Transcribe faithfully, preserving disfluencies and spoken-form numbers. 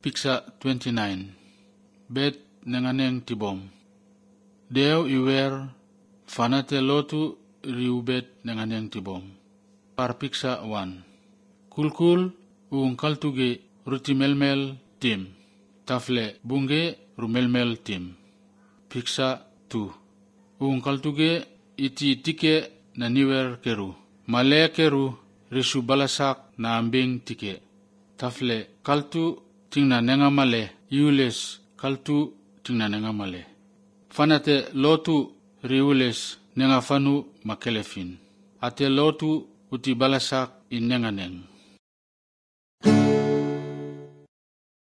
Piksa twenty-nine. Bet nenganeng tibom. Deo iwer fanate lotu riu bet nenganeng tibom. Par piksa one. Kulkul uung kaltuge rutimelmel tim. Tafle bunge rumelmel tim. Piksa two. Uung kaltuge iti tike na niwer keru. Male keru risu balasak na ambing tike. Tafle kaltu ting na nenga male iules kaltu ting na nenga male. Fanate lotu riules nenga fanu makelefin. Ate lotu uti balasak in nenga neng.